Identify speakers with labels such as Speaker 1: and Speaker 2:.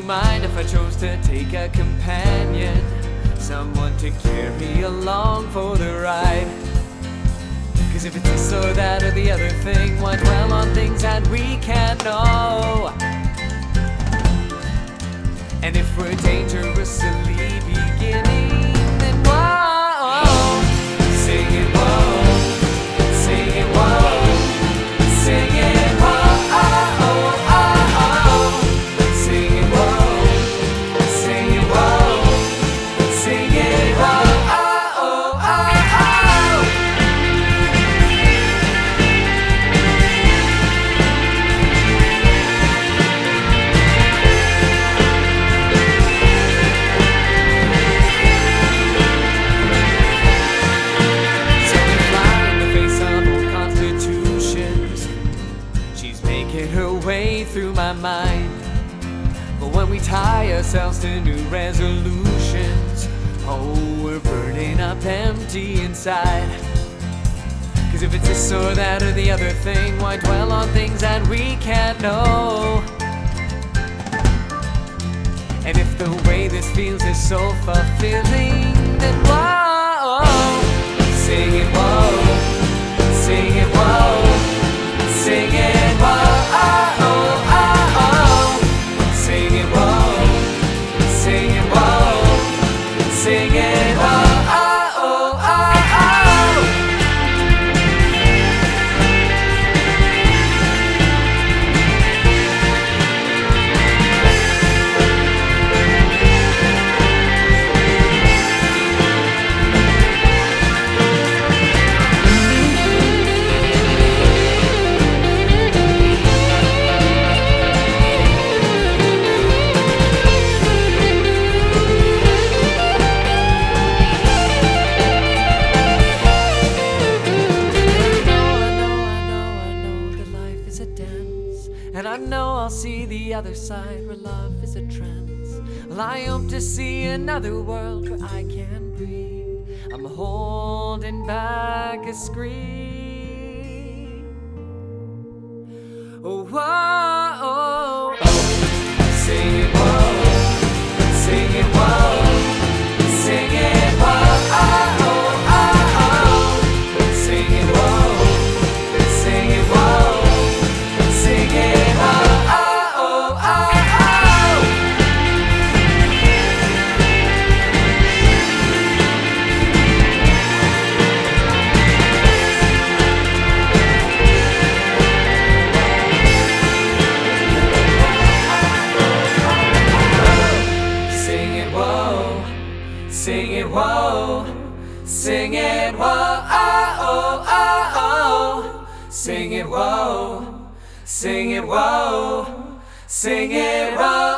Speaker 1: mind if I chose to take a companion? Someone to carry me along for the ride? 'Cause if it's this or that or the other thing, why dwell on things that we can't know? And if we're dangerously beginning, then whoa, sing it whoa, sing it whoa, sing it whoa, sing it whoa, sing it whoa, sing it whoa. Her way through my mind. But when we tie ourselves to new resolutions, oh, we're burning up empty inside. 'Cause if it's this or that or the other thing, why dwell on things that we can't know? And if the way this feels is so fulfilling, then whoa, sing it whoa, sing it whoa, sing it whoa. Sing it, oh, oh, oh, oh, and I know I'll see the other side where love is a trance. Well, I hope to see another world where I can breathe. I'm holding back a scream. Oh, whoa, oh, oh. Sing it, whoa, sing it, whoa, sing it, whoa, oh, oh, oh, oh. Sing it, whoa, sing it, whoa, sing it. Sing it, whoa, sing it, whoa, oh, oh, oh, oh. Sing it, whoa, sing it, whoa, sing it, whoa.